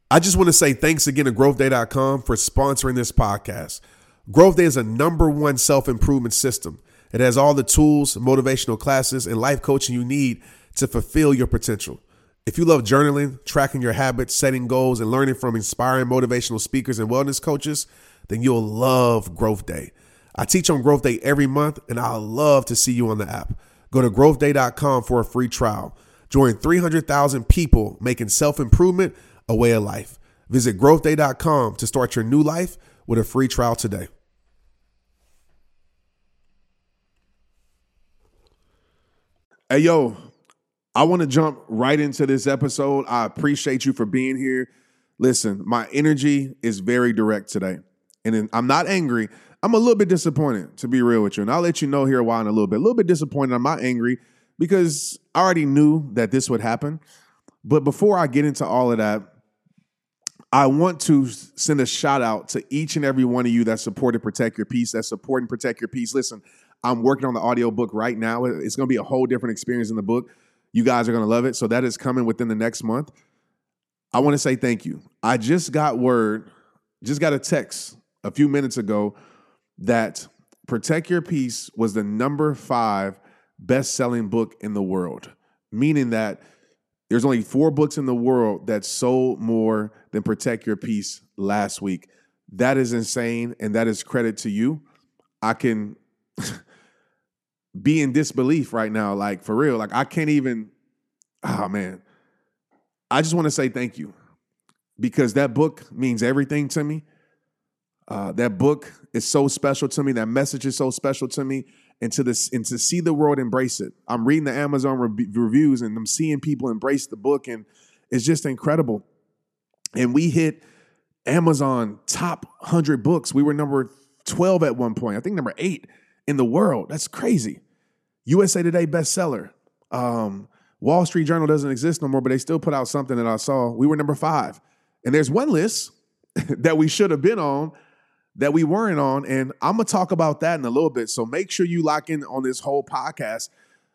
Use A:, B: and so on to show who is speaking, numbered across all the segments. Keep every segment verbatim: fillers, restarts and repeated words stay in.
A: I just want to say thanks again to growth day dot com for sponsoring this podcast. Growth Day is a number one self-improvement system. It has all the tools, motivational classes, and life coaching you need to fulfill your potential. If you love journaling, tracking your habits, setting goals, and learning from inspiring motivational speakers and wellness coaches, then you'll love Growth Day. I teach on Growth Day every month, and I'd love to see you on the app. Go to growth day dot com for a free trial. Join three hundred thousand people making self-improvement a way of life. Visit growth day dot com to start your new life with a free trial today. Hey, yo, I want to jump right into this episode. I appreciate you for being here. Listen, my energy is very direct today, and I'm not angry. I'm a little bit disappointed, to be real with you, and I'll let you know here why in a little bit. A little bit disappointed. I'm not angry because I already knew that this would happen. But before I get into all of that, I want to send a shout out to each and every one of you that supported Protect Your Peace, that support and Protect Your Peace. Listen, I'm working on the audio book right now. It's going to be a whole different experience in the book. You guys are going to love it. So that is coming within the next month. I want to say thank you. I just got word, just got a text a few minutes ago that Protect Your Peace was the number five best-selling book in the world, meaning that there's only four books in the world that sold more than Protect Your Peace last week. That is insane, and that is credit to you. I can be in disbelief right now, like for real. Like I can't even, oh man. I just want to say thank you because that book means everything to me. Uh, that book is so special to me. That message is so special to me. And to this, and to see the world embrace it. I'm reading the Amazon re- reviews and I'm seeing people embrace the book, and it's just incredible. And we hit Amazon top one hundred books. We were number twelve at one point. I think number eight in the world. That's crazy. U S A Today bestseller. Um, Wall Street Journal doesn't exist no more, but they still put out something that I saw. We were number five. And there's one list that we should have been on that we weren't on, and I'm going to talk about that in a little bit. So make sure you lock in on this whole podcast.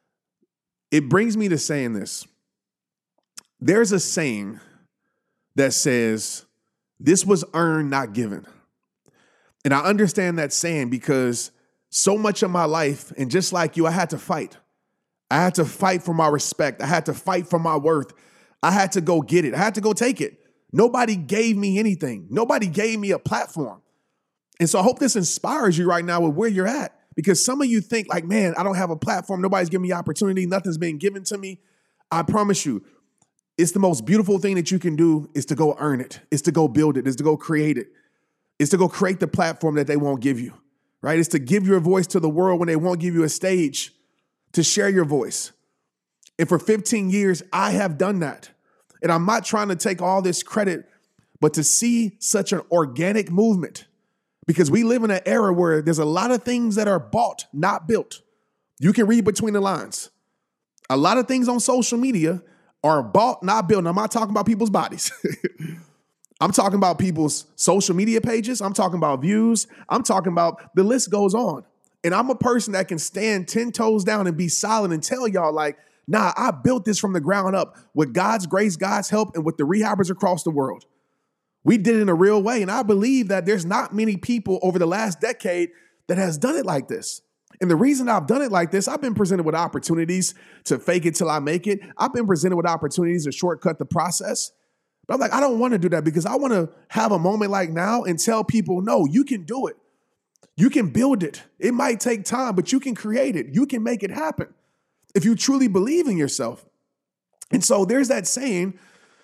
A: It brings me to saying this. There's a saying that says, this was earned, not given. And I understand that saying because so much of my life, and just like you, I had to fight. I had to fight for my respect. I had to fight for my worth. I had to go get it. I had to go take it. Nobody gave me anything. Nobody gave me a platform. And so I hope this inspires you right now with where you're at, because some of you think like, man, I don't have a platform. Nobody's giving me opportunity. Nothing's being given to me. I promise you, it's the most beautiful thing that you can do is to go earn it. It's to go build it. It's to go create it. It's to go create the platform that they won't give you, right? It's to give your voice to the world when they won't give you a stage to share your voice. And for fifteen years, I have done that. And I'm not trying to take all this credit, but to see such an organic movement, because we live in an era where there's a lot of things that are bought, not built. You can read between the lines. A lot of things on social media are bought, not built. And I'm not talking about people's bodies. I'm talking about people's social media pages. I'm talking about views. I'm talking about the list goes on. And I'm a person that can stand ten toes down and be solid and tell y'all like, nah, I built this from the ground up with God's grace, God's help, and with the rehabbers across the world. We did it in a real way. And I believe that there's not many people over the last decade that has done it like this. And the reason I've done it like this, I've been presented with opportunities to fake it till I make it. I've been presented with opportunities to shortcut the process. But I'm like, I don't want to do that because I want to have a moment like now and tell people, no, you can do it. You can build it. It might take time, but you can create it. You can make it happen if you truly believe in yourself. And so there's that saying,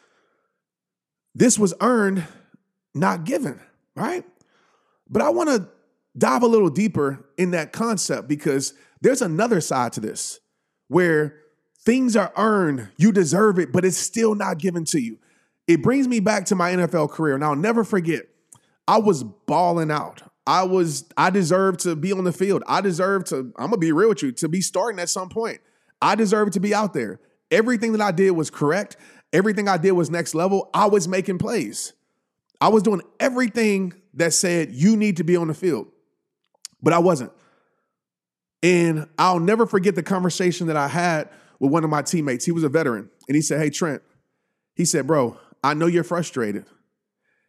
A: this was earned, not given, right? But I want to dive a little deeper in that concept because there's another side to this where things are earned, you deserve it, but it's still not given to you. It brings me back to my N F L career. And I'll never forget, I was balling out. I was, I deserved to be on the field. I deserved to, I'm going to be real with you, to be starting at some point. I deserved to be out there. Everything that I did was correct. Everything I did was next level. I was making plays. I was doing everything that said you need to be on the field, but I wasn't. And I'll never forget the conversation that I had with one of my teammates. He was a veteran. And he said, hey, Trent, he said, bro, I know you're frustrated.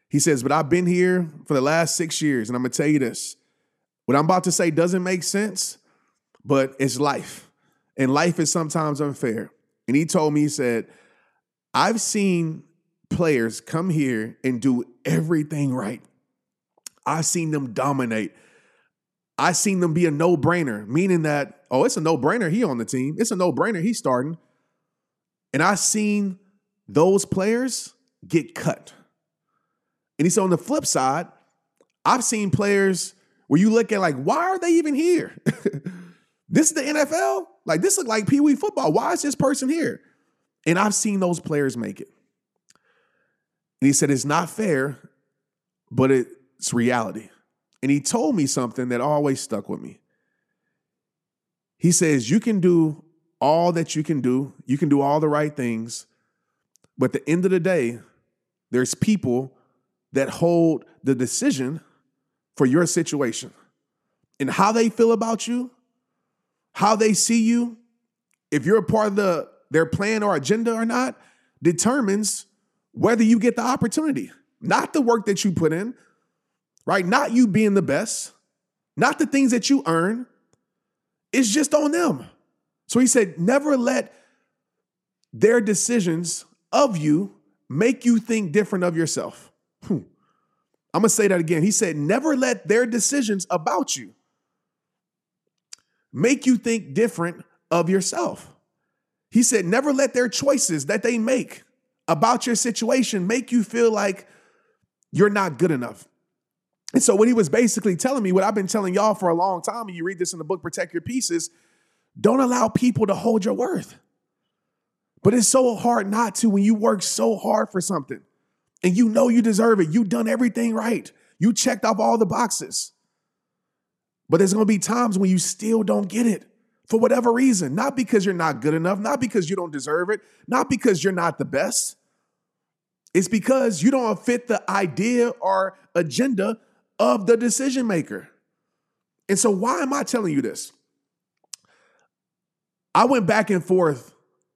A: He says, but I've been here for the last six years, and I'm going to tell you this. What I'm about to say doesn't make sense, but it's life. And life is sometimes unfair. And he told me, he said, I've seen players come here and do everything right. I've seen them dominate. I've seen them be a no-brainer, meaning that, oh, it's a no-brainer. He on the team. It's a no-brainer. He's starting. And I've seen those players get cut. And he said on the flip side, I've seen players where you look at like, why are they even here? This is the N F L? Like, this look like Pee Wee football. Why is this person here? And I've seen those players make it. And he said, it's not fair, but it's reality. And he told me something that always stuck with me. He says, you can do all that you can do. You can do all the right things. But at the end of the day, there's people that hold the decision for your situation. And how they feel about you, how they see you, if you're a part of the their plan or agenda or not, determines whether you get the opportunity. Not the work that you put in, right? Not you being the best, not the things that you earn. It's just on them. So he said, never let their decisions of you make you think different of yourself. Hmm. I'm going to say that again. He said, never let their decisions about you make you think different of yourself. He said, never let their choices that they make about your situation make you feel like you're not good enough. And so what he was basically telling me, what I've been telling y'all for a long time, and you read this in the book, Protect Your Peace, is don't allow people to hold your worth. But it's so hard not to when you work so hard for something and you know you deserve it. You've done everything right. You checked off all the boxes. But there's going to be times when you still don't get it for whatever reason. Not because you're not good enough, not because you don't deserve it, not because you're not the best. It's because you don't fit the idea or agenda of the decision maker. And so why am I telling you this? I went back and forth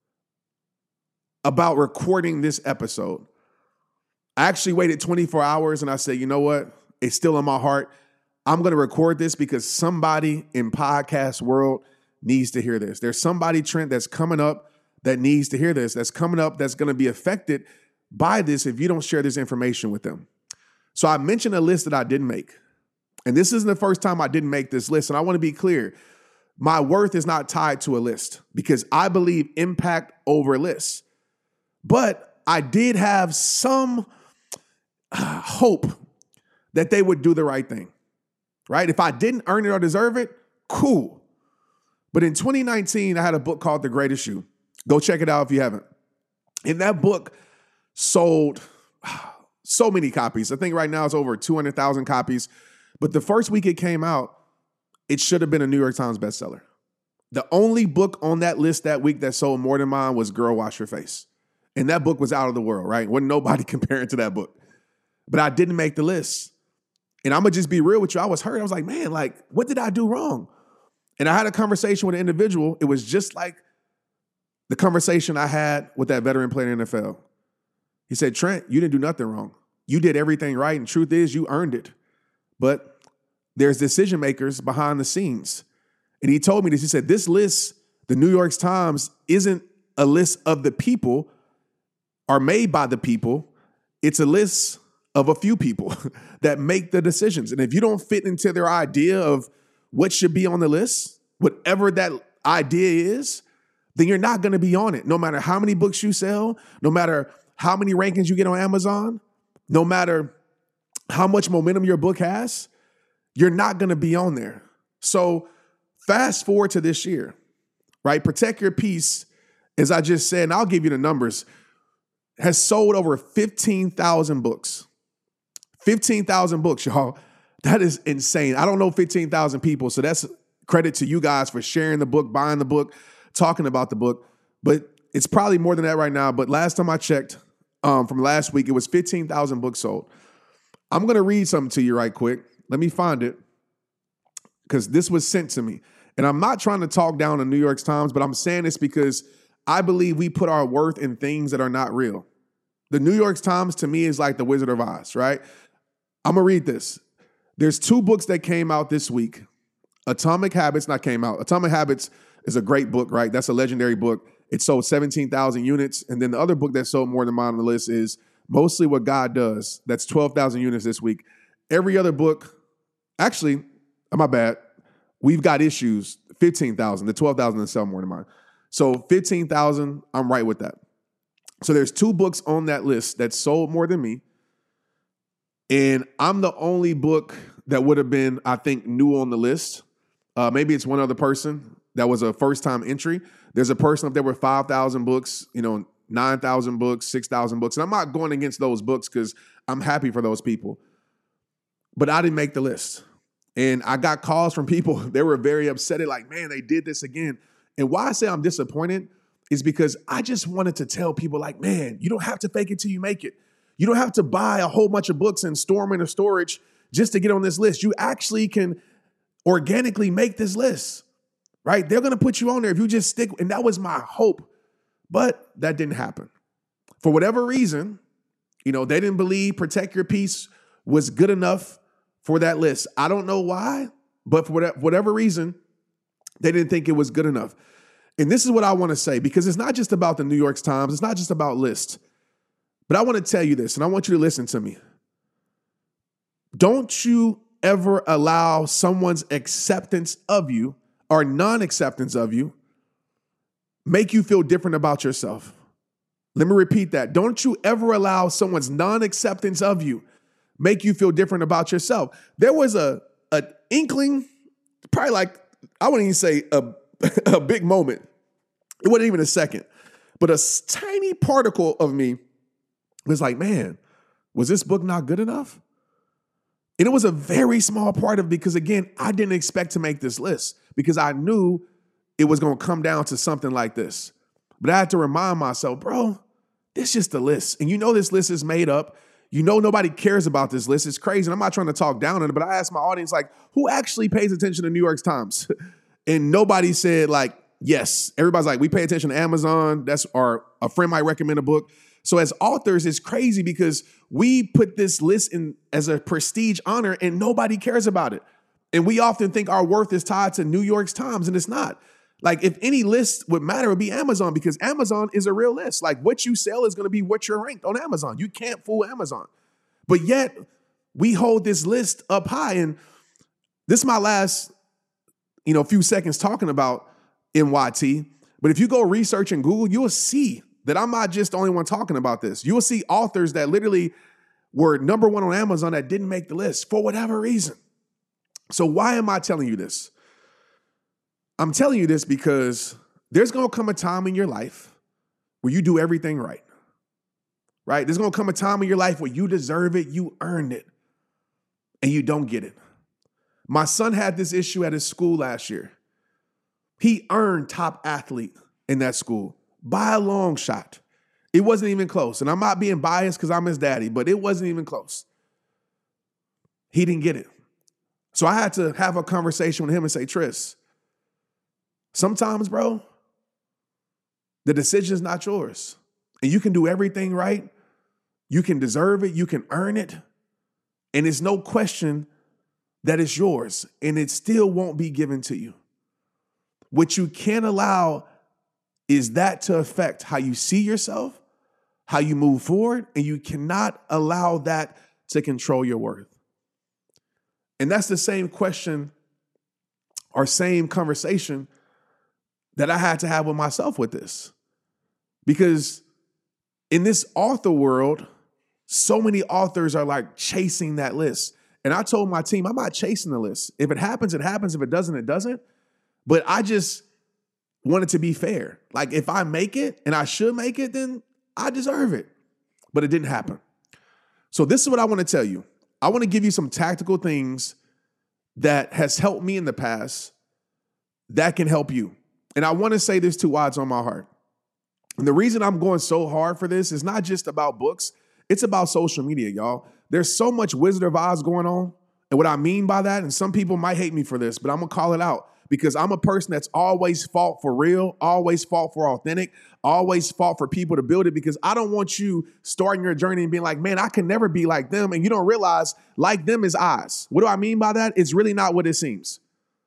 A: about recording this episode. I actually waited twenty-four hours and I said, you know what? It's still in my heart. I'm going to record this because somebody in podcast world needs to hear this. There's somebody, Trent, that's coming up that needs to hear this, that's coming up that's going to be affected by this if you don't share this information with them. So I mentioned a list that I didn't make. And this isn't the first time I didn't make this list. And I want to be clear. My worth is not tied to a list because I believe impact over lists. But I did have some uh, hope that they would do the right thing, right? If I didn't earn it or deserve it, cool. But in twenty nineteen, I had a book called The Greatest You. Go check it out if you haven't. And that book sold so many copies. I think right now it's over two hundred thousand copies. But the first week it came out, it should have been a New York Times bestseller. The only book on that list that week that sold more than mine was Girl, Wash Your Face. And that book was out of the world, right? Wasn't nobody comparing to that book. But I didn't make the list. And I'm going to just be real with you. I was hurt. I was like, man, like, what did I do wrong? And I had a conversation with an individual. It was just like the conversation I had with that veteran player in the N F L. He said, Trent, you didn't do nothing wrong. You did everything right. And truth is, you earned it. But there's decision makers behind the scenes. And he told me this. He said, this list, the New York Times, isn't a list of the people or made by the people. It's a list of a few people that make the decisions. And if you don't fit into their idea of what should be on the list, whatever that idea is, then you're not going to be on it. No matter how many books you sell, no matter how many rankings you get on Amazon, no matter how much momentum your book has, you're not going to be on there. So fast forward to this year, right? Protect Your Peace, as I just said, and I'll give you the numbers, has sold over fifteen thousand books. fifteen thousand books, y'all. That is insane. I don't know fifteen thousand people, so that's credit to you guys for sharing the book, buying the book, talking about the book. But it's probably more than that right now. But last time I checked, um, from last week, it was fifteen thousand books sold. I'm going to read something to you right quick. Let me find it because this was sent to me. And I'm not trying to talk down the New York Times, but I'm saying this because I believe we put our worth in things that are not real. the New York Times to me is like the Wizard of Oz, right? I'm going to read this. There's two books that came out this week. Atomic Habits, not came out. Atomic Habits is a great book, right? That's a legendary book. It sold seventeen thousand units. And then the other book that sold more than mine on the list is Mostly What God Does. That's twelve thousand units this week. Every other book, actually, my bad, We've Got Issues, fifteen thousand. The twelve thousand that sell more than mine. So fifteen thousand, I'm right with that. So there's two books on that list that sold more than me. And I'm the only book that would have been, I think, new on the list. Uh, maybe it's one other person that was a first-time entry. There's a person up there with five thousand books, you know, nine thousand books, six thousand books. And I'm not going against those books because I'm happy for those people. But I didn't make the list. And I got calls from people. They were very upset. They're like, man, they did this again. And why I say I'm disappointed is because I just wanted to tell people like, man, you don't have to fake it till you make it. You don't have to buy a whole bunch of books and store them in a storage just to get on this list. You actually can organically make this list, right? They're going to put you on there if you just stick. And that was my hope. But that didn't happen. For whatever reason, you know, they didn't believe Protect Your Peace was good enough for that list. I don't know why, but for whatever reason, they didn't think it was good enough. And this is what I want to say, because it's not just about the New York Times. It's not just about lists. But I want to tell you this, and I want you to listen to me. Don't you ever allow someone's acceptance of you or non-acceptance of you make you feel different about yourself. Let me repeat that. Don't you ever allow someone's non-acceptance of you make you feel different about yourself. There was a an inkling, probably like, I wouldn't even say a, a big moment. It wasn't even a second. But a tiny particle of me was like, man, was this book not good enough? And it was a very small part of it because, again, I didn't expect to make this list because I knew it was going to come down to something like this. But I had to remind myself, bro, this is just a list. And you know this list is made up. You know nobody cares about this list. It's crazy. And I'm not trying to talk down on it, but I asked my audience, like, who actually pays attention to New York Times? And nobody said, like, yes. Everybody's like, we pay attention to Amazon. That's our, a friend might recommend a book. So as authors, it's crazy because we put this list in as a prestige honor and nobody cares about it. And we often think our worth is tied to New York Times, and it's not. Like, if any list would matter, it would be Amazon, because Amazon is a real list. Like, what you sell is going to be what you're ranked on Amazon. You can't fool Amazon. But yet, we hold this list up high. And this is my last, you know, few seconds talking about N Y T. But if you go research in Google, you'll see that I'm not just the only one talking about this. You'll see authors that literally were number one on Amazon that didn't make the list for whatever reason. So why am I telling you this? I'm telling you this because there's going to come a time in your life where you do everything right, right? There's going to come a time in your life where you deserve it, you earned it, and you don't get it. My son had this issue at his school last year. He earned top athlete in that school by a long shot. It wasn't even close. And I'm not being biased because I'm his daddy, but it wasn't even close. He didn't get it. So I had to have a conversation with him and say, Tris, sometimes, bro, the decision is not yours. And you can do everything right. You can deserve it. You can earn it. And it's no question that it's yours. And it still won't be given to you. What you can't allow is that to affect how you see yourself, how you move forward, and you cannot allow that to control your worth. And that's the same question or same conversation that I had to have with myself with this. Because in this author world, so many authors are like chasing that list. And I told my team, I'm not chasing the list. If it happens, it happens. If it doesn't, it doesn't. But I just want it to be fair. Like, if I make it and I should make it, then I deserve it. But it didn't happen. So this is what I want to tell you. I want to give you some tactical things that has helped me in the past that can help you. And I want to say this to Odds on my heart. And the reason I'm going so hard for this is not just about books. It's about social media, y'all. There's so much Wizard of Oz going on. And what I mean by that, and some people might hate me for this, but I'm going to call it out. because I'm a person that's always fought for real, always fought for authentic, always fought for people to build it, because I don't want you starting your journey and being like, man, I can never be like them. And you don't realize like them is eyes. What do I mean by that? It's really not what it seems.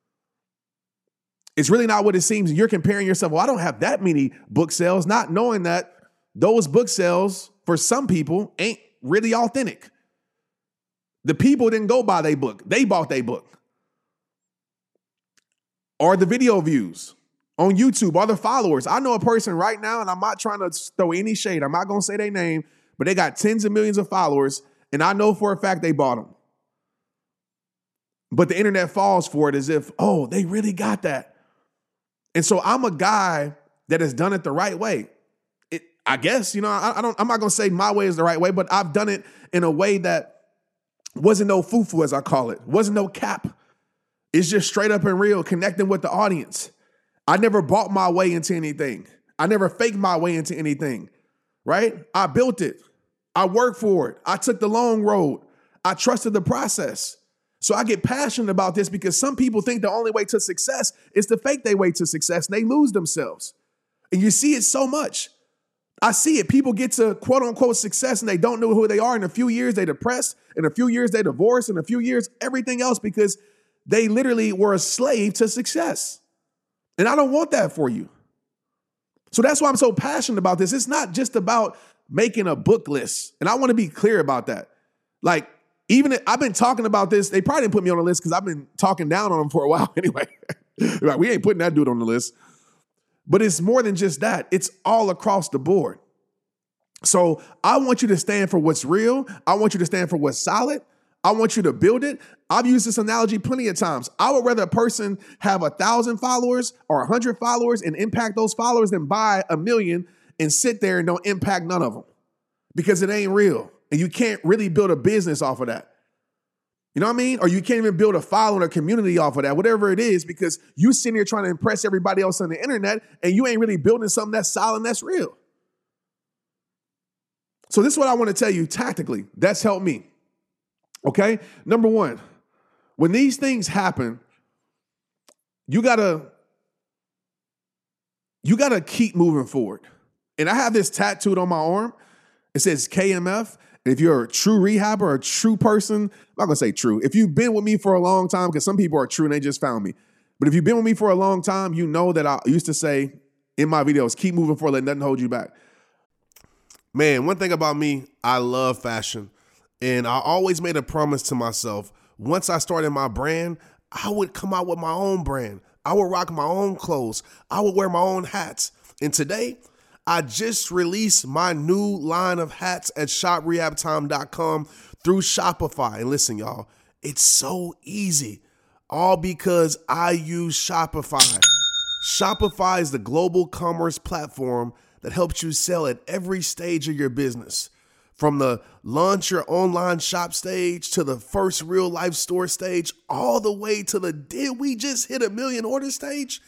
A: It's really not what it seems. You're comparing yourself. Well, I don't have that many book sales, not knowing that those book sales for some people ain't really authentic. The people didn't go buy their book. They bought their book. Or the video views on YouTube, or the followers. I know a person right now, and I'm not trying to throw any shade. I'm not going to say their name, but they got tens of millions of followers, and I know for a fact they bought them. But the internet falls for it as if, oh, they really got that. And so I'm a guy that has done it the right way. It, I guess, you know, I, I don't, I'm not going to say my way is the right way, but I've done it in a way that wasn't no foo-foo, as I call it. Wasn't no cap. It's just straight up and real, connecting with the audience. I never bought my way into anything. I never faked my way into anything, right? I built it. I worked for it. I took the long road. I trusted the process. So I get passionate about this because some people think the only way to success is to fake their way to success, and they lose themselves. And you see it so much. I see it. People get to quote unquote success and they don't know who they are. In a few years, they depressed. In a few years, they divorce. In a few years, everything else, because they literally were a slave to success. And I don't want that for you. So that's why I'm so passionate about this. It's not just about making a book list. And I want to be clear about that. Like, even if, I've been talking about this. They probably didn't put me on the list because I've been talking down on them for a while anyway. Like, we ain't putting that dude on the list. But it's more than just that. It's all across the board. So I want you to stand for what's real. I want you to stand for what's solid. I want you to build it. I've used this analogy plenty of times. I would rather a person have a thousand followers or a hundred followers and impact those followers than buy a million and sit there and don't impact none of them, because it ain't real. And you can't really build a business off of that. You know what I mean? Or you can't even build a following or community off of that, whatever it is, because you sitting here trying to impress everybody else on the internet and you ain't really building something that's solid and that's real. So this is what I want to tell you tactically. That's helped me. Okay? Number one, when these things happen, you gotta, you gotta keep moving forward. And I have this tattooed on my arm. It says K M F. And if you're a true rehabber or a true person, I'm not gonna say true. If you've been with me for a long time, because some people are true and they just found me. But if you've been with me for a long time, you know that I used to say in my videos, keep moving forward, let nothing hold you back. Man, one thing about me, I love fashion. And I always made a promise to myself. Once I started my brand, I would come out with my own brand. I would rock my own clothes. I would wear my own hats. And today, I just released my new line of hats at shop rehab time dot com through Shopify. And listen, y'all, it's so easy. All because I use Shopify. Shopify is the global commerce platform that helps you sell at every stage of your business. From the launch your online shop stage to the first real life store stage, all the way to the did we just hit a million order stage?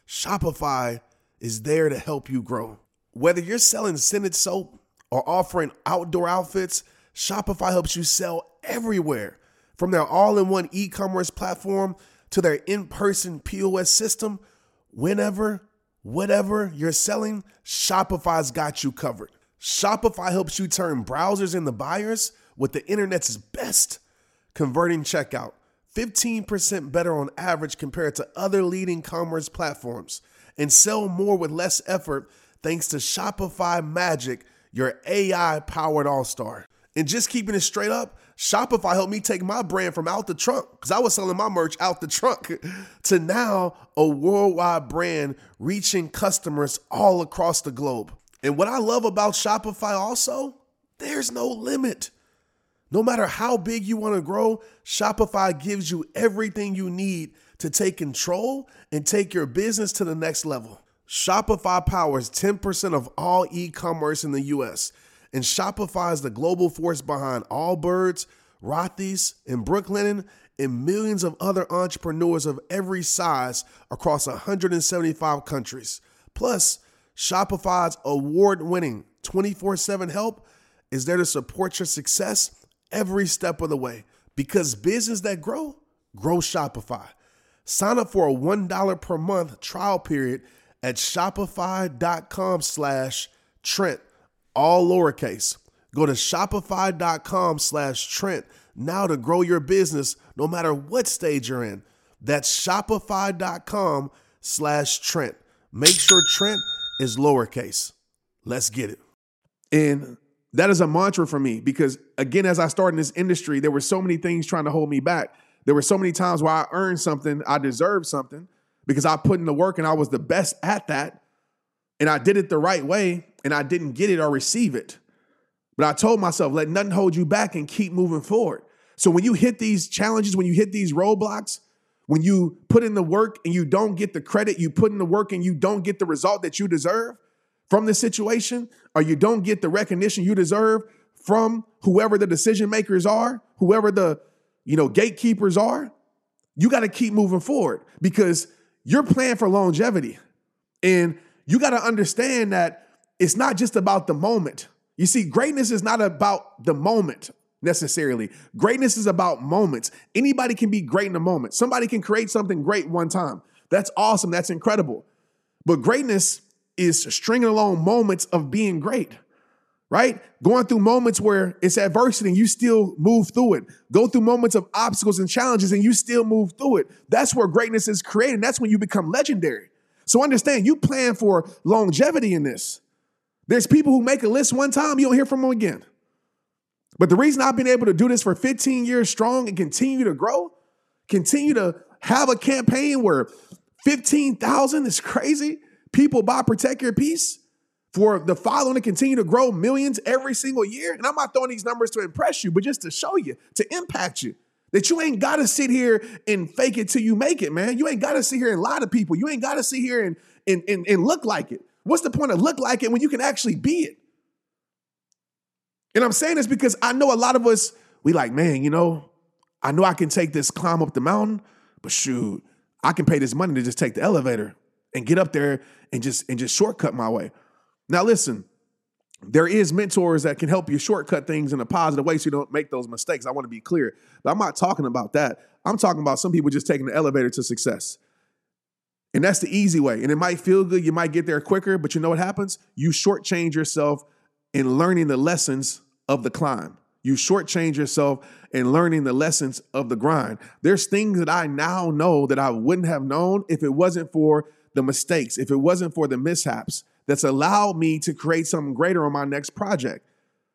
A: Shopify is there to help you grow. Whether you're selling scented soap or offering outdoor outfits, Shopify helps you sell everywhere. From their all-in-one e-commerce platform to their in-person P O S system, whenever, whatever you're selling, Shopify's got you covered. Shopify helps you turn browsers into buyers with the internet's best converting checkout, fifteen percent better on average compared to other leading commerce platforms, and sell more with less effort thanks to Shopify Magic, your A I-powered all-star. And just keeping it straight up, Shopify helped me take my brand from out the trunk, because I was selling my merch out the trunk, to now a worldwide brand reaching customers all across the globe. And what I love about Shopify also, there's no limit. No matter how big you want to grow, Shopify gives you everything you need to take control and take your business to the next level. Shopify powers ten percent of all e-commerce in the U S, and Shopify is the global force behind Allbirds, Rothy's, and Brooklinen, and millions of other entrepreneurs of every size across one hundred seventy-five countries. Plus, Shopify's award-winning twenty-four seven help is there to support your success every step of the way, because business that grow, grow Shopify.
B: Sign up for a one dollar per month trial period at shopify.com slash Trent, all lowercase. Go to shopify.com slash Trent now to grow your business no matter what stage you're in. That's shopify.com slash Trent. Make sure Trent is lowercase. Let's get it.
A: And that is a mantra for me because, again, as I started in this industry, there were so many things trying to hold me back. There were so many times where I earned something, I deserved something because I put in the work and I was the best at that. And I did it the right way and I didn't get it or receive it. But I told myself, let nothing hold you back and keep moving forward. So when you hit these challenges, when you hit these roadblocks, when you put in the work and you don't get the credit, you put in the work and you don't get the result that you deserve from the situation, or you don't get the recognition you deserve from whoever the decision makers are, whoever the, you know, gatekeepers are, you got to keep moving forward because you're playing for longevity. And you got to understand that it's not just about the moment. You see, greatness is not about the moment necessarily. Greatness is about moments. Anybody can be great in a moment. Somebody can create something great one time. That's awesome. That's incredible. But greatness is stringing along moments of being great, right? Going through moments where it's adversity and you still move through it. Go through moments of obstacles and challenges and you still move through it. That's where greatness is created. That's when you become legendary. So understand, you plan for longevity in this. There's people who make a list one time, you don't hear from them again. But the reason I've been able to do this for fifteen years strong and continue to grow, continue to have a campaign where fifteen thousand is crazy. People buy Protect Your Peace for the following to continue to grow millions every single year. And I'm not throwing these numbers to impress you, but just to show you, to impact you, that you ain't got to sit here and fake it till you make it, man. You ain't got to sit here and lie to people. You ain't got to sit here and, and, and, and look like it. What's the point of look like it when you can actually be it? And I'm saying this because I know a lot of us, we like, man, you know, I know I can take this climb up the mountain, but shoot, I can pay this money to just take the elevator and get up there and just and just shortcut my way. Now, listen, there is mentors that can help you shortcut things in a positive way so you don't make those mistakes. I want to be clear, but I'm not talking about that. I'm talking about some people just taking the elevator to success. And that's the easy way. And it might feel good. You might get there quicker, but you know what happens? You shortchange yourself in learning the lessons of the climb. You shortchange yourself in learning the lessons of the grind. There's things that I now know that I wouldn't have known if it wasn't for the mistakes, if it wasn't for the mishaps that's allowed me to create something greater on my next project.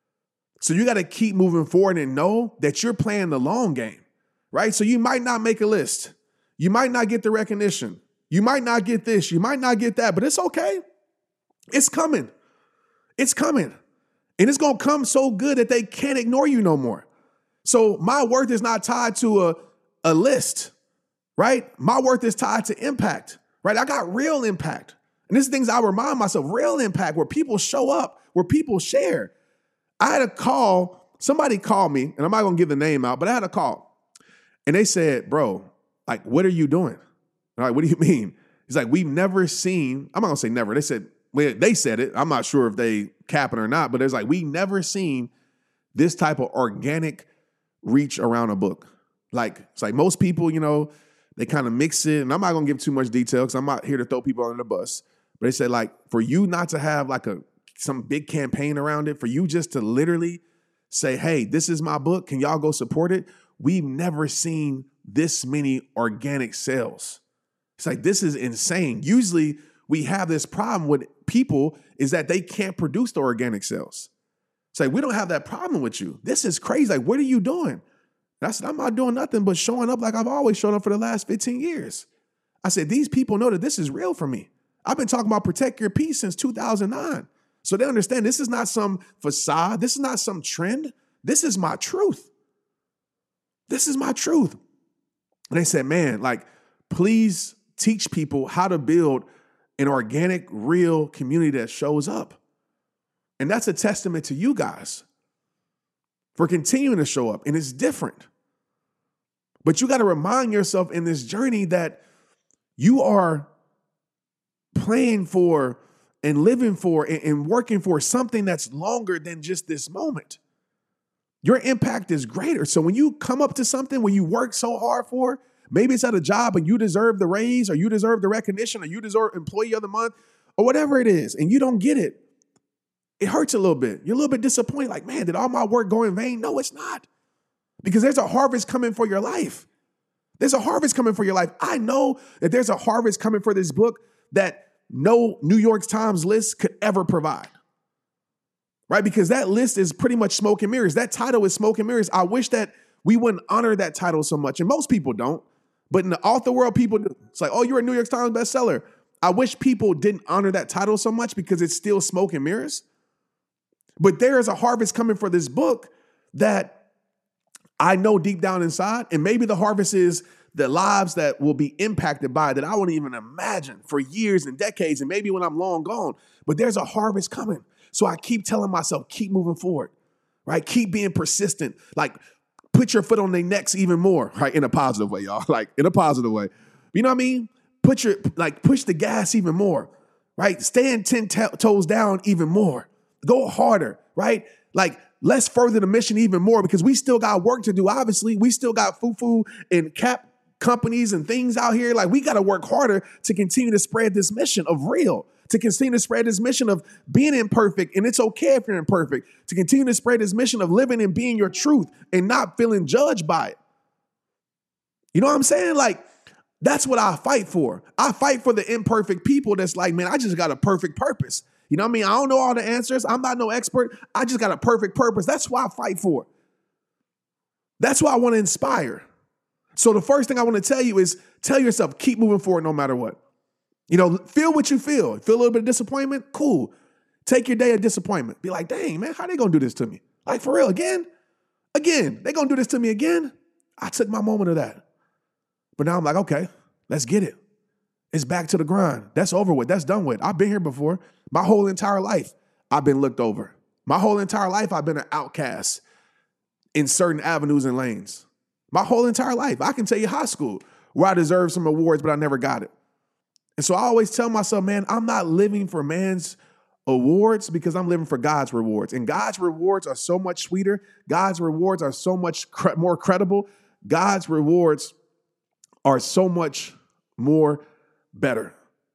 A: So you got to keep moving forward and know that you're playing the long game, right? So you might not make a list. You might not get the recognition. You might not get this. You might not get that, but it's okay. It's coming. It's coming. And it's going to come so good that they can't ignore you no more. So my worth is not tied to a, a list, right? My worth is tied to impact, right? I got real impact. And this is things I remind myself, real impact, where people show up, where people share. I had a call, somebody called me, and I'm not going to give the name out, but I had a call. And they said, bro, like, what are you doing? I'm like, what do you mean? He's like, we've never seen, I'm not going to say never. They said, well, they said it. I'm not sure if they capping or not, but it's like, we never seen this type of organic reach around a book. Like, it's like most people, you know, they kind of mix it. And I'm not going to give too much detail because I'm not here to throw people under the bus. But they said, like, for you not to have like a some big campaign around it, for you just to literally say, hey, this is my book. Can y'all go support it? We've never seen this many organic sales. It's like, this is insane. Usually we have this problem with people is that they can't produce the organic sales. It's like, we don't have that problem with you. This is crazy. Like, what are you doing? And I said, I'm not doing nothing but showing up like I've always shown up for the last fifteen years. I said, these people know that this is real for me. I've been talking about Protect Your Peace since two thousand nine. So they understand this is not some facade. This is not some trend. This is my truth. This is my truth. And they said, man, like, please teach people how to build an organic, real community that shows up. And that's a testament to you guys for continuing to show up. And it's different. But you got to remind yourself in this journey that you are playing for and living for and, and working for something that's longer than just this moment. Your impact is greater. So when you come up to something, when you work so hard for, Maybe it's at a job and you deserve the raise or you deserve the recognition or you deserve employee of the month or whatever it is, and you don't get it. It hurts a little bit. You're a little bit disappointed. Like, man, did all my work go in vain? No, it's not. Because there's a harvest coming for your life. There's a harvest coming for your life. I know that there's a harvest coming for this book that no New York Times list could ever provide. Right? Because that list is pretty much smoke and mirrors. That title is smoke and mirrors. I wish that we wouldn't honor that title so much. And most people don't. But in the author world, people do. It's like, oh, you're a New York Times bestseller. I wish people didn't honor that title so much because it's still smoke and mirrors. But there is a harvest coming for this book that I know deep down inside. And maybe the harvest is the lives that will be impacted by it that I wouldn't even imagine for years and decades and maybe when I'm long gone. But there's a harvest coming. So I keep telling myself, keep moving forward, right? Keep being persistent. Like, put your foot on their necks even more, right? In a positive way, y'all. Like, in a positive way. You know what I mean? Put your, like, push the gas even more, right? Stand ten t- toes down even more. Go harder, right? Like, let's further the mission even more because we still got work to do. Obviously, we still got foo-foo and cap companies and things out here. Like, we got to work harder to continue to spread this mission of real, to continue to spread this mission of being imperfect. And it's okay if you're imperfect, to continue to spread this mission of living and being your truth and not feeling judged by it. You know what I'm saying? Like, that's what I fight for. I fight for the imperfect people that's like, man, I just got a perfect purpose. You know what I mean? I don't know all the answers. I'm not no expert. I just got a perfect purpose. That's what I fight for. That's what I want to inspire. So the first thing I want to tell you is tell yourself, keep moving forward no matter what. You know, feel what you feel. Feel a little bit of disappointment? Cool. Take your day of disappointment. Be like, dang, man, how they going to do this to me? Like, for real, again? Again, they going to do this to me again? I took my moment of that. But now I'm like, okay, let's get it. It's back to the grind. That's over with. That's done with. I've been here before. My whole entire life, I've been looked over. My whole entire life, I've been an outcast in certain avenues and lanes. My whole entire life. I can tell you high school where I deserved some awards, but I never got it. And so I always tell myself, man, I'm not living for man's awards because I'm living for God's rewards. And God's rewards are so much sweeter. God's rewards are so much cre- more credible. God's rewards are so much more better.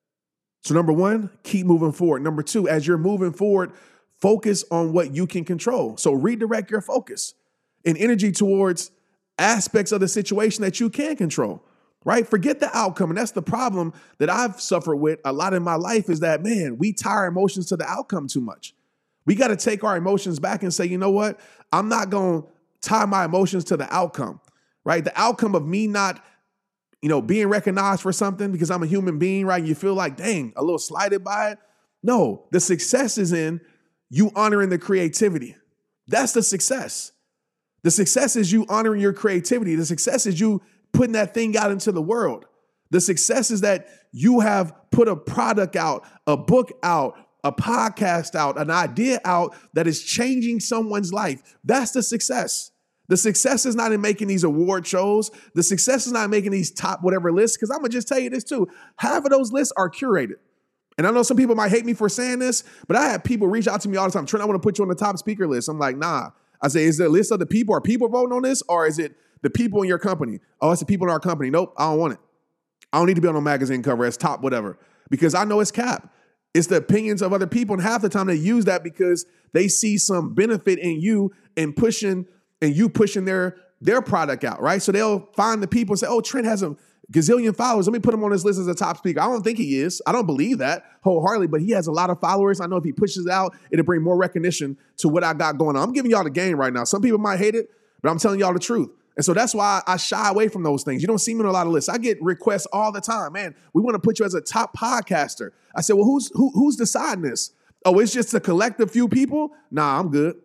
A: So number one, keep moving forward. Number two, as you're moving forward, focus on what you can control. So redirect your focus and energy towards aspects of the situation that you can control, right? Forget the outcome. And that's the problem that I've suffered with a lot in my life is that, man, we tie our emotions to the outcome too much. We got to take our emotions back and say, you know what? I'm not going to tie my emotions to the outcome, right? The outcome of me not you know, being recognized for something because I'm a human being, right? You feel like, dang, a little slighted by it. No, the success is in you honoring the creativity. That's the success. The success is you honoring your creativity. The success is you putting that thing out into the world. The success is that you have put a product out, a book out, a podcast out, an idea out that is changing someone's life. That's the success. The success is not in making these award shows. The success is not in making these top whatever lists. Because I'm going to just tell you this too. Half of those lists are curated. And I know some people might hate me for saying this, but I have people reach out to me all the time. Trent, I want to put you on the top speaker list. I'm like, nah. I say, is it a list of the people? Are people voting on this? Or is it the people in your company? Oh, it's the people in our company. Nope, I don't want it. I don't need to be on a magazine cover as top whatever. Because I know it's cap. It's the opinions of other people. And half the time they use that because they see some benefit in you and pushing and you pushing their, their product out, right? So they'll find the people and say, oh, Trent has a gazillion followers. Let me put him on this list as a top speaker. I don't think he is. I don't believe that wholeheartedly, but he has a lot of followers. I know if he pushes it out, it'll bring more recognition to what I got going on. I'm giving y'all the game right now. Some people might hate it, but I'm telling y'all the truth. And so that's why I shy away from those things. You don't see me on a lot of lists. I get requests all the time. Man, we want to put you as a top podcaster. I said, well, who's who, who's deciding this? Oh, it's just a collective few people? Nah, I'm good.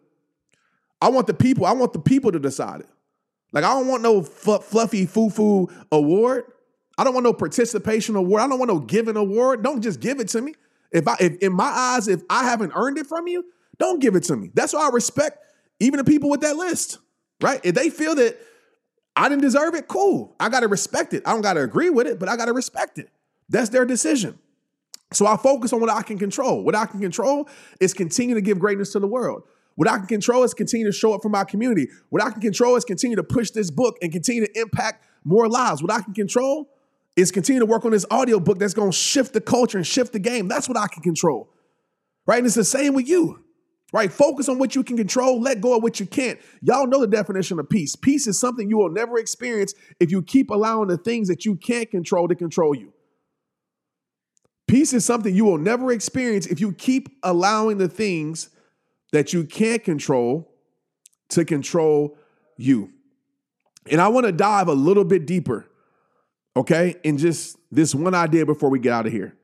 A: I want the people. I want the people to decide it. Like, I don't want no f- fluffy foo-foo award. I don't want no participation award. I don't want no giving award. Don't just give it to me. If I, if in my eyes, if I haven't earned it from you, don't give it to me. That's why I respect even the people with that list, right? If they feel that I didn't deserve it, cool. I got to respect it. I don't got to agree with it, but I got to respect it. That's their decision. So I focus on what I can control. What I can control is continue to give greatness to the world. What I can control is continue to show up for my community. What I can control is continue to push this book and continue to impact more lives. What I can control is continue to work on this audiobook that's going to shift the culture and shift the game. That's what I can control, right? And it's the same with you, right? Focus on what you can control. Let go of what you can't. Y'all know the definition of peace. Peace is something you will never experience if you keep allowing the things that you can't control to control you. Peace is something you will never experience if you keep allowing the things that you can't control to control you. And I want to dive a little bit deeper, okay, in just this one idea before we get out of here.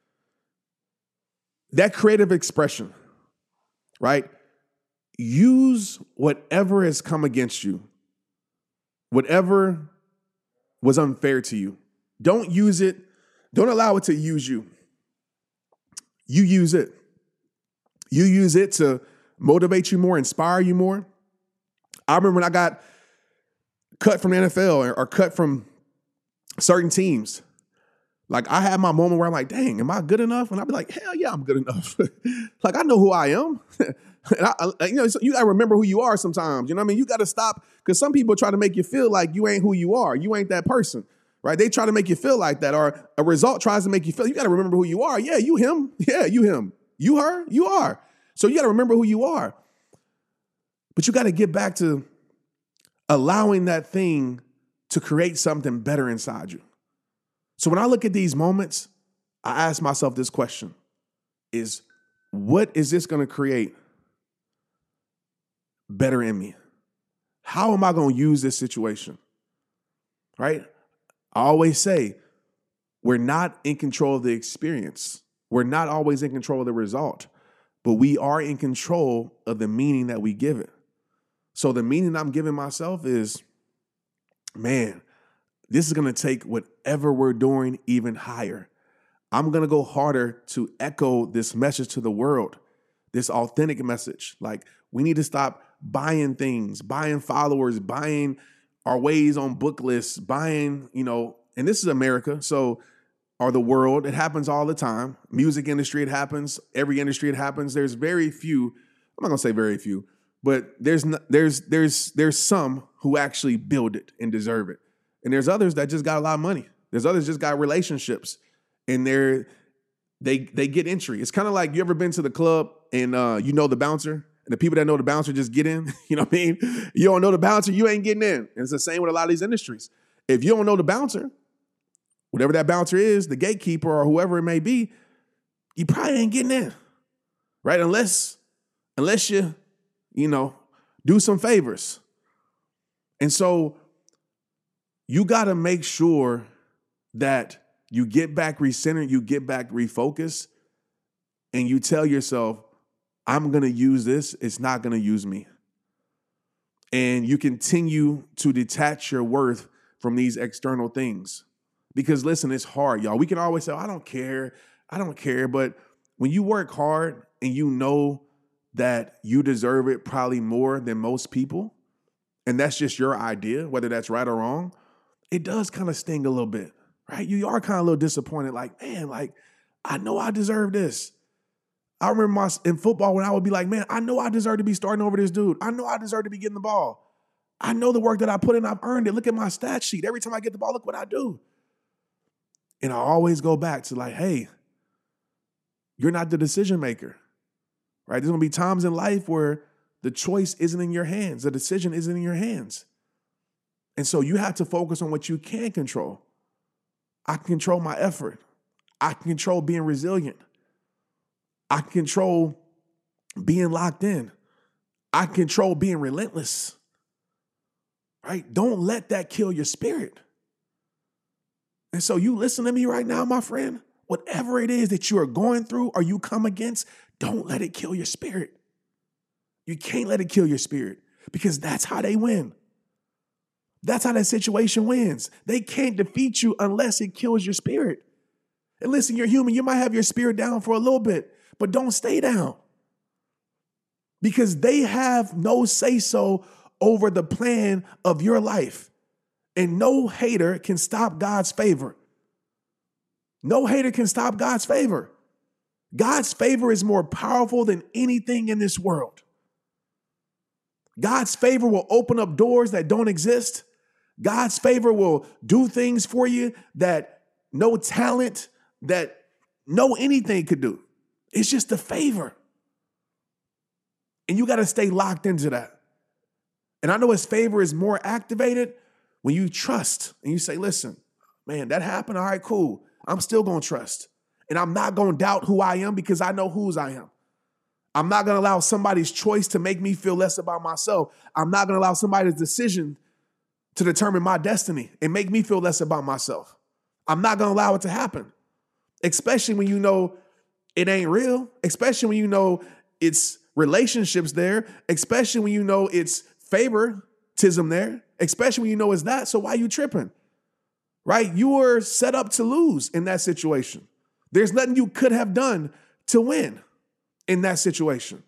A: That creative expression, right? Use whatever has come against you, whatever was unfair to you. Don't use it. Don't allow it to use you. You use it. You use it to motivate you more, inspire you more. I remember when I got cut from the N F L or, or cut from certain teams. Like I had my moment where I'm like, dang, am I good enough? And I'd be like, hell yeah, I'm good enough. Like I know who I am. And I, I, you know, so you got to remember who you are sometimes. You know what I mean? You got to stop because some people try to make you feel like you ain't who you are. You ain't that person, right? They try to make you feel like that, or a result tries to make you feel. You got to remember who you are. Yeah, you him. Yeah, you him. You her. You are. So you got to remember who you are. But you got to get back to allowing that thing to create something better inside you. So when I look at these moments, I ask myself this question: is what is this going to create better in me? How am I going to use this situation? Right? I always say we're not in control of the experience. We're not always in control of the result, but we are in control of the meaning that we give it. So the meaning I'm giving myself is, man, this is going to take whatever we're doing even higher. I'm going to go harder to echo this message to the world, this authentic message. Like we need to stop buying things, buying followers, buying our ways on book lists, buying, you know, and this is America. So, or the world, it happens all the time. Music industry, it happens. Every industry, it happens. There's very few, I'm not going to say very few, but there's no, there's there's there's some who actually build it and deserve it. And there's others that just got a lot of money. There's others just got relationships and they're they they get entry. It's kind of like you ever been to the club and uh, you know the bouncer, and the people that know the bouncer just get in. You know what I mean? You don't know the bouncer, you ain't getting in. And it's the same with a lot of these industries. If you don't know the bouncer, whatever that bouncer is, the gatekeeper or whoever it may be, you probably ain't getting in, right? Unless unless you, you know, do some favors. And so you got to make sure that you get back recentered, you get back refocused, and you tell yourself, I'm going to use this. It's not going to use me. And you continue to detach your worth from these external things. Because listen, it's hard, y'all. We can always say, oh, I don't care. I don't care. But when you work hard and you know that you deserve it probably more than most people, and that's just your idea, whether that's right or wrong, it does kind of sting a little bit, right? You are kind of a little disappointed, like, man, like, I know I deserve this. I remember my, in football when I would be like, man, I know I deserve to be starting over this dude. I know I deserve to be getting the ball. I know the work that I put in, I've earned it. Look at my stat sheet. Every time I get the ball, look what I do. And I always go back to like, hey, you're not the decision maker, right? There's going to be times in life where the choice isn't in your hands. The decision isn't in your hands. And so you have to focus on what you can control. I can control my effort. I can control being resilient. I can control being locked in. I can control being relentless, right? Don't let that kill your spirit. And so you listen to me right now, my friend, whatever it is that you are going through or you come against, don't let it kill your spirit. You can't let it kill your spirit because that's how they win. That's how that situation wins. They can't defeat you unless it kills your spirit. And listen, you're human. You might have your spirit down for a little bit, but don't stay down because they have no say-so over the plan of your life. And no hater can stop God's favor. No hater can stop God's favor. God's favor is more powerful than anything in this world. God's favor will open up doors that don't exist. God's favor will do things for you that no talent, that no anything could do. It's just a favor. And you got to stay locked into that. And I know his favor is more activated when you trust and you say, listen, man, that happened. All right, cool. I'm still going to trust. And I'm not going to doubt who I am because I know whose I am. I'm not going to allow somebody's choice to make me feel less about myself. I'm not going to allow somebody's decision to determine my destiny and make me feel less about myself. I'm not going to allow it to happen, especially when you know it ain't real, especially when you know it's relationships there, especially when you know it's favoritism there, especially when you know it's that. So why you tripping? Right? You were set up to lose in that situation. There's nothing you could have done to win in that situation.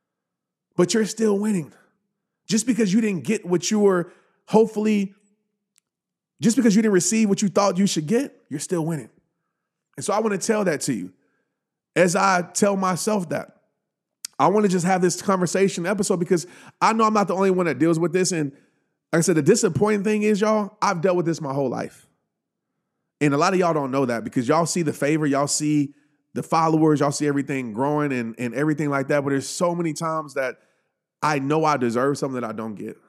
A: But you're still winning. Just because you didn't get what you were hopefully, just because you didn't receive what you thought you should get, you're still winning. And so I want to tell that to you. As I tell myself that, I want to just have this conversation episode because I know I'm not the only one that deals with this. And like I said, the disappointing thing is, y'all, I've dealt with this my whole life. And a lot of y'all don't know that because y'all see the favor, y'all see the followers, y'all see everything growing and, and everything like that. But there's so many times that I know I deserve something that I don't get.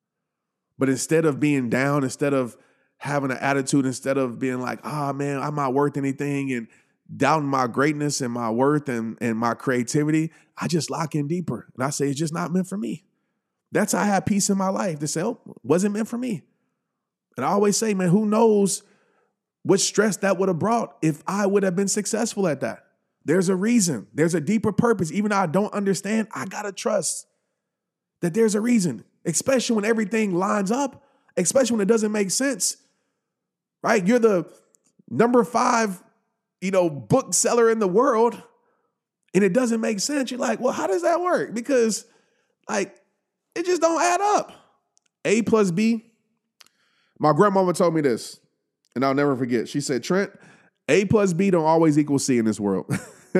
A: But instead of being down, instead of having an attitude, instead of being like, ah, oh, man, I'm not worth anything and doubting my greatness and my worth and, and my creativity, I just lock in deeper. And I say, it's just not meant for me. That's how I have peace in my life to say, oh, it wasn't meant for me. And I always say, man, who knows what stress that would have brought if I would have been successful at that. There's a reason. There's a deeper purpose. Even though I don't understand, I got to trust that there's a reason, especially when everything lines up, especially when it doesn't make sense, right? You're the number five, you know, bookseller in the world, and it doesn't make sense. You're like, well, how does that work? Because, like, it just don't add up. A plus B. My grandmama told me this, and I'll never forget. She said, Trent, A plus B don't always equal C in this world.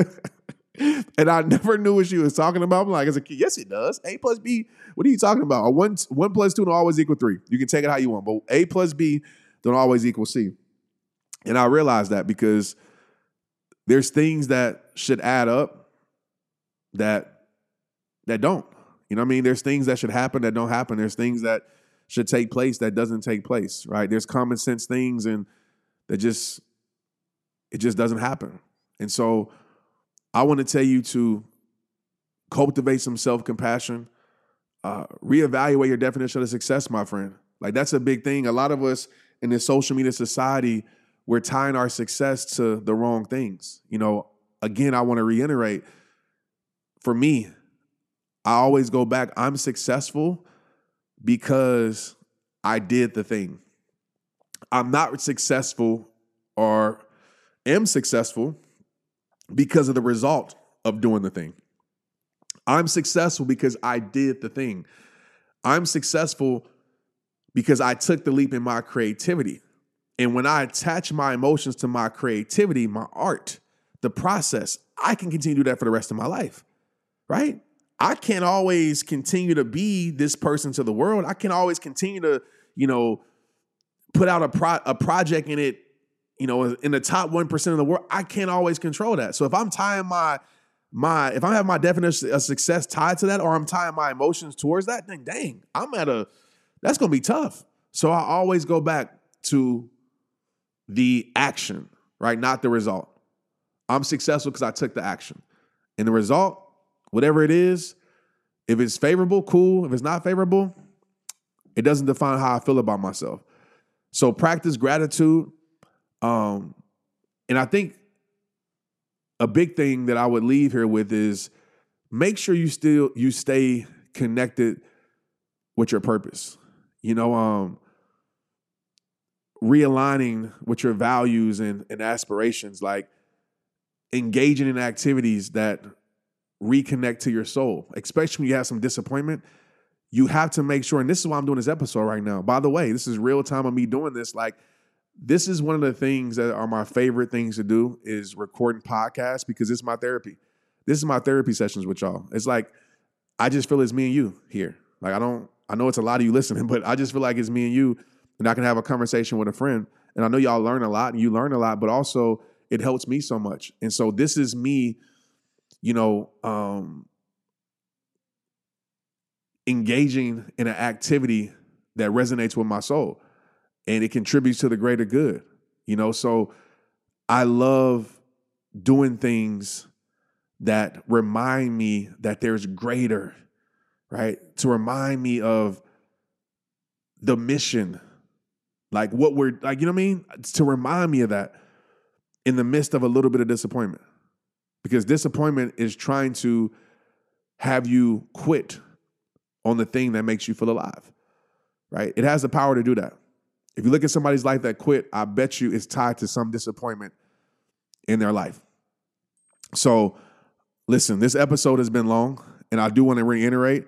A: And I never knew what she was talking about. I'm like, as a kid, yes, it does. A plus B, what are you talking about? A one, one plus two don't always equal three. You can take it how you want, but A plus B don't always equal C. And I realized that because there's things that should add up that that don't. You know what I mean? There's things that should happen that don't happen. There's things that should take place that doesn't take place, right? There's common sense things and that just, it just doesn't happen. And so I want to tell you to cultivate some self-compassion, uh, reevaluate your definition of success, my friend. Like that's a big thing. A lot of us in this social media society, we're tying our success to the wrong things. You know, again, I want to reiterate, for me, I always go back, I'm successful because I did the thing. I'm not successful or am successful because of the result of doing the thing. I'm successful because I did the thing. I'm successful because I took the leap in my creativity. And when I attach my emotions to my creativity, my art, the process, I can continue to do that for the rest of my life, right? I can't always continue to be this person to the world. I can always continue to, you know, put out a pro- a project in it, you know, in the top one percent of the world. I can't always control that. So if I'm tying my, my, if I have my definition of success tied to that, or I'm tying my emotions towards that, then dang, I'm at a, that's going to be tough. So I always go back to the action, right? Not the result. I'm successful because I took the action. And the result, whatever it is, if it's favorable, cool. If it's not favorable, it doesn't define how I feel about myself. So practice gratitude. Um, and I think a big thing that I would leave here with is make sure you still, you stay connected with your purpose. You know, um, realigning with your values and, and aspirations, like engaging in activities that reconnect to your soul, especially when you have some disappointment. You have to make sure, and this is why I'm doing this episode right now. By the way, this is real time of me doing this. Like, this is one of the things that are my favorite things to do is recording podcasts because it's my therapy. This is my therapy sessions with y'all. It's like, I just feel it's me and you here. Like, I don't, I know it's a lot of you listening, but I just feel like it's me and you and I can have a conversation with a friend. And I know y'all learn a lot and you learn a lot, but also it helps me so much. And so this is me, you know, um, engaging in an activity that resonates with my soul and it contributes to the greater good, you know? So I love doing things that remind me that there's greater, right? To remind me of the mission, like what we're like, you know what I mean? To remind me of that in the midst of a little bit of disappointment, because disappointment is trying to have you quit on the thing that makes you feel alive, right? It has the power to do that. If you look at somebody's life that quit, I bet you it's tied to some disappointment in their life. So listen, this episode has been long, and I do want to reiterate,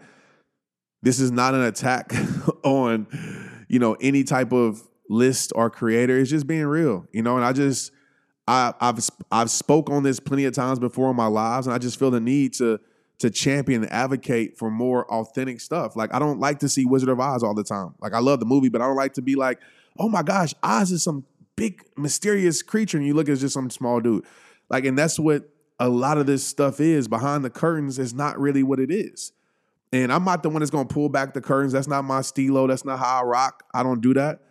A: this is not an attack on, you know, any type of list or creator. It's just being real, you know, and I just, I, I've I've spoke on this plenty of times before in my lives, and I just feel the need to to champion and advocate for more authentic stuff. Like, I don't like to see Wizard of Oz all the time. Like, I love the movie, but I don't like to be like, oh my gosh, Oz is some big mysterious creature, and you look at just some small dude. Like, and that's what a lot of this stuff is. Behind the curtains is not really what it is. And I'm not the one that's going to pull back the curtains. That's not my stilo. That's not how I rock. I don't do that.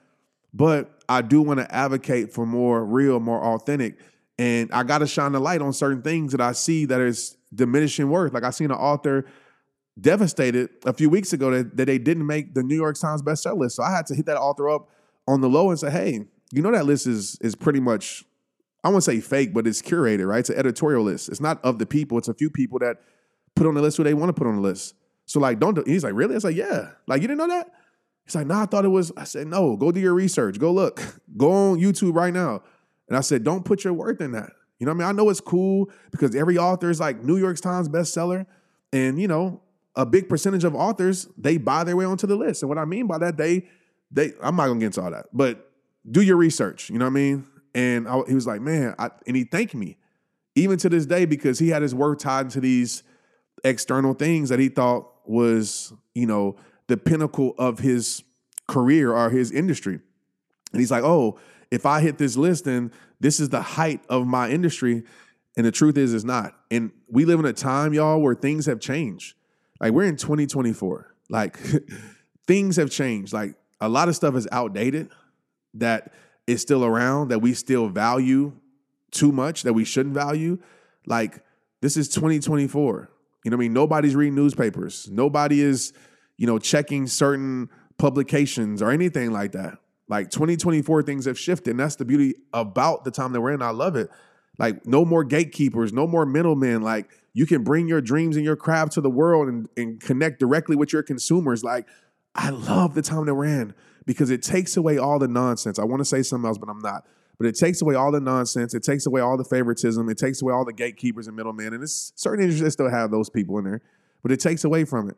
A: But I do want to advocate for more real, more authentic. And I got to shine the light on certain things that I see that is diminishing worth. Like, I seen an author devastated a few weeks ago that, that they didn't make the New York Times bestseller list. So I had to hit that author up on the low and say, hey, you know that list is is pretty much, I won't say fake, but it's curated, right? It's an editorial list. It's not of the people. It's a few people that put on the list who they want to put on the list. So like, don't do, he's like, really? I was like, yeah. Like, you didn't know that? He's like, nah, I thought it was, I said, no, go do your research. Go look. Go on YouTube right now. And I said, don't put your worth in that. You know what I mean? I know it's cool because every author is like New York Times bestseller. And, you know, a big percentage of authors, they buy their way onto the list. And what I mean by that, they, they, I'm not going to get into all that, but do your research. You know what I mean? And I, he was like, man, I, and he thanked me even to this day because he had his work tied into these external things that he thought was, you know, the pinnacle of his career or his industry. And he's like, oh, if I hit this list, then this is the height of my industry. And the truth is, it's not. And we live in a time, y'all, where things have changed. Like, we're in twenty twenty-four. Like, things have changed. Like, a lot of stuff is outdated that is still around, that we still value too much, that we shouldn't value. Like, this is twenty twenty-four. You know what I mean? Nobody's reading newspapers. Nobody is, you know, checking certain publications or anything like that. Like, twenty twenty-four, things have shifted. And that's the beauty about the time that we're in. I love it. Like, no more gatekeepers, no more middlemen. Like, you can bring your dreams and your craft to the world and, and connect directly with your consumers. Like, I love the time that we're in because it takes away all the nonsense. I want to say something else, but I'm not. But it takes away all the nonsense. It takes away all the favoritism. It takes away all the gatekeepers and middlemen. And it's certain industries that still have those people in there, but it takes away from it.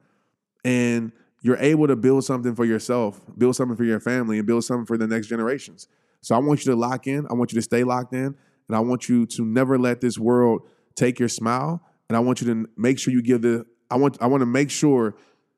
A: And you're able to build something for yourself, build something for your family, and build something for the next generations. So I want you to lock in. I want you to stay locked in. And I want you to never let this world take your smile. And I want you to make sure you give the, I want, I want to make sure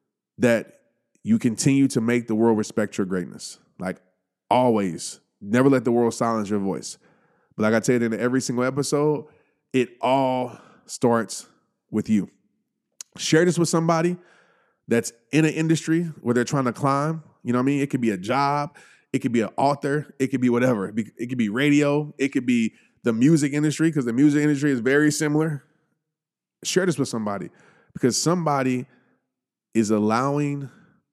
A: that you continue to make the world respect your greatness. Like, always. Never let the world silence your voice. But like I tell you in every single episode, it all starts with you. Share this with somebody that's in an industry where they're trying to climb. You know what I mean? It could be a job. It could be an author. It could be whatever. It, be, it could be radio. It could be the music industry, because the music industry is very similar. Share this with somebody, because somebody is allowing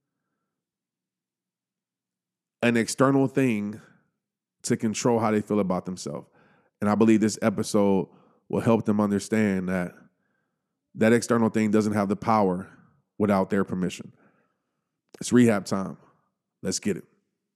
A: an external thing to control how they feel about themselves. And I believe this episode will help them understand that that external thing doesn't have the power without their permission. It's rehab time. Let's get it.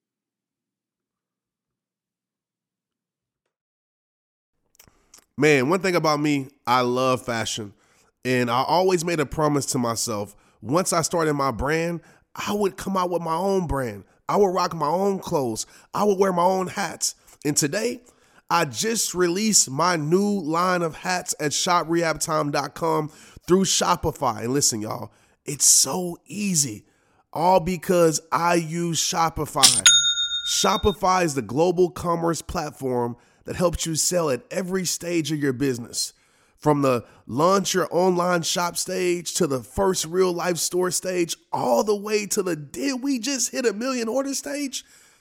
B: Man, one thing about me, I love fashion. And I always made a promise to myself, once I started my brand, I would come out with my own brand. I would rock my own clothes. I would wear my own hats. And today, I just released my new line of hats at shop rehab time dot com through Shopify. And listen, y'all, it's so easy. All because I use Shopify. Shopify is the global commerce platform that helps you sell at every stage of your business. From the launch your online shop stage to the first real life store stage, all the way to the did we just hit a million order stage,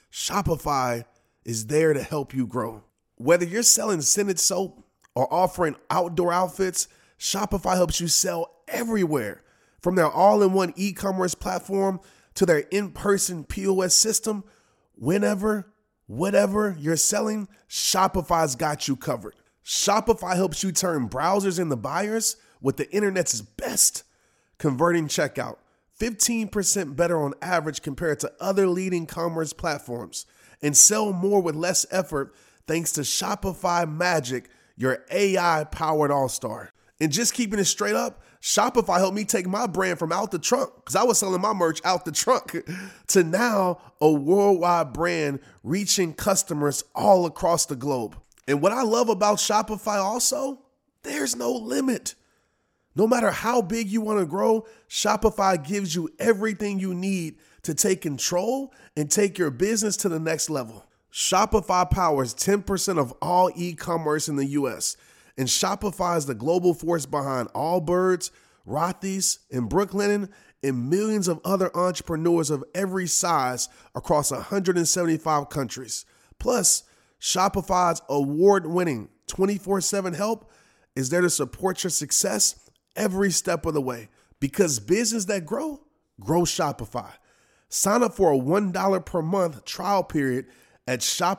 B: Shopify is there to help you grow. Whether you're selling scented soap or offering outdoor outfits, Shopify helps you sell everywhere. From their all-in-one e-commerce platform to their in-person P O S system, whenever, whatever you're selling, Shopify's got you covered. Shopify helps you turn browsers into buyers with the internet's best converting checkout, fifteen percent better on average compared to other leading commerce platforms, and sell more with less effort thanks to Shopify Magic, your A I-powered all-star. And just keeping it straight up, Shopify helped me take my brand from out the trunk, because I was selling my merch out the trunk, to now a worldwide brand reaching customers all across the globe. And what I love about Shopify also, there's no limit. No matter how big you want to grow, Shopify gives you everything you need to take control and take your business to the next level. Shopify powers ten percent of all e-commerce in the U S, and Shopify is the global force behind Allbirds, Rothy's, and Brooklinen, and millions of other entrepreneurs of every size across one hundred seventy-five countries. Plus, Shopify's award-winning twenty-four seven help is there to support your success every step of the way. Because business that grow, grow Shopify. Sign up for a one dollar per month trial period at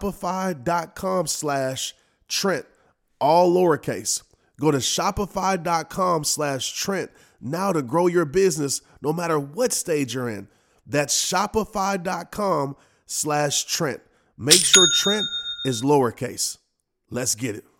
B: shopify.com slash Trent, all lowercase. Go to shopify.com slash Trent now to grow your business no matter what stage you're in. That's shopify.com slash Trent. Make sure Trent is lowercase. Let's get it.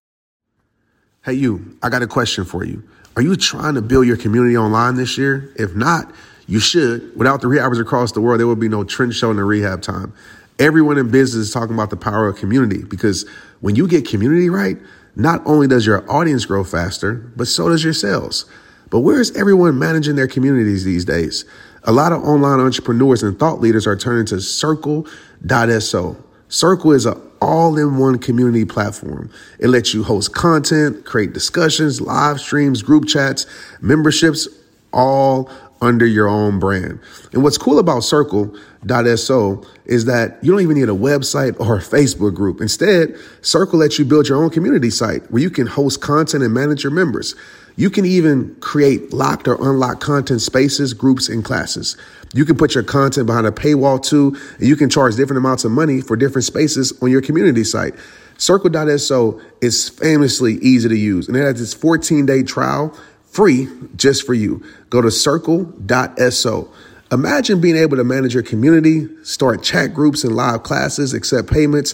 C: Hey, you, I got a question for you. Are you trying to build your community online this year? If not, you should. Without the rehabbers across the world, there would be no Trent Show in the rehab time. Everyone in business is talking about the power of community, because when you get community right, not only does your audience grow faster, but so does your sales. But where is everyone managing their communities these days? A lot of online entrepreneurs and thought leaders are turning to Circle dot so. Circle is an all-in-one community platform. It lets you host content, create discussions, live streams, group chats, memberships, all under your own brand. And what's cool about Circle dot so is that you don't even need a website or a Facebook group. Instead, Circle lets you build your own community site where you can host content and manage your members. You can even create locked or unlocked content spaces, groups, and classes. You can put your content behind a paywall too, and you can charge different amounts of money for different spaces on your community site. Circle dot so is famously easy to use, and it has this fourteen-day trial free just for you. Go to Circle dot so. Imagine being able to manage your community, start chat groups and live classes, accept payments,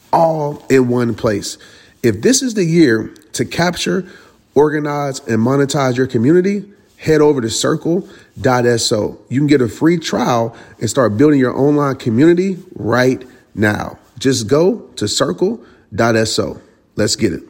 C: all in one place. If this is the year to capture, organize, and monetize your community, head over to Circle dot so. You can get a free trial and start building your online community right now. Just go to Circle dot so. Let's get it.